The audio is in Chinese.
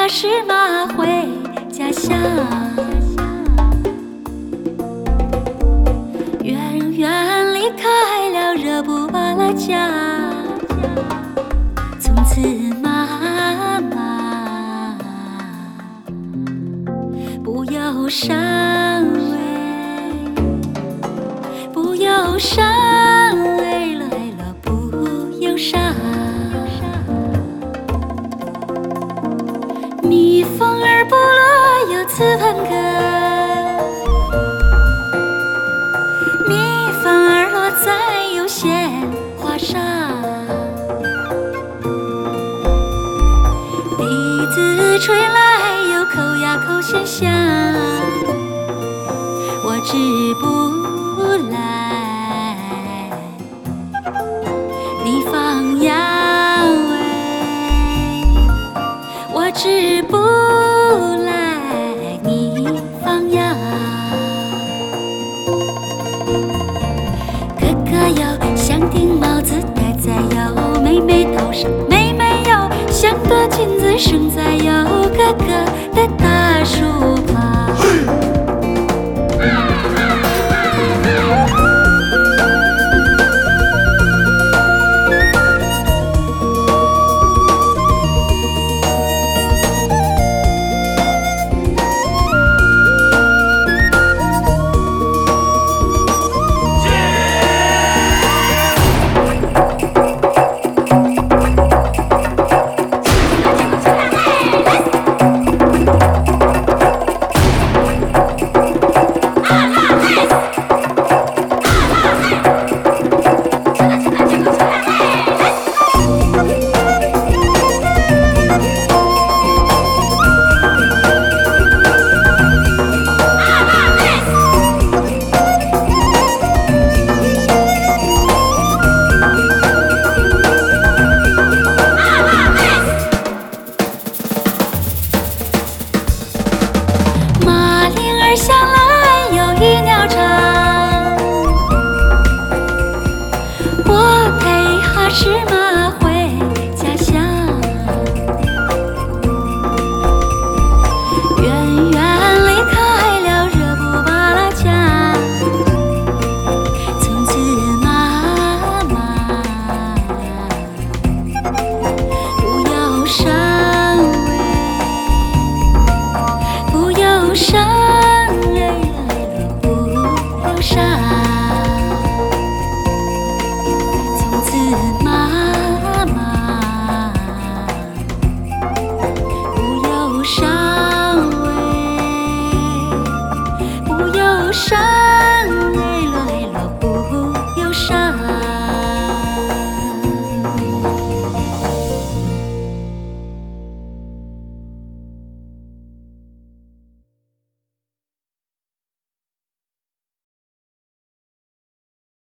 是马回家乡。远远离开了热布巴拉家，从此妈妈不忧伤喂，不忧伤喂了不忧伤。蜜蜂儿不落有此番歌，蜜蜂儿落在有鲜花上。笛子吹来有口呀口鲜香，我织不来你放羊喂，我织不来你放羊。哥哥有香顶帽子戴在有妹妹头上，妹妹有像朵金子生在有哥哥的大树旁。向来有一鸟唱，我陪哈什马回家乡。远远离开了热布巴拉家，从此妈妈不忧伤喂，不忧伤。从此妈妈不忧伤喂，不忧伤。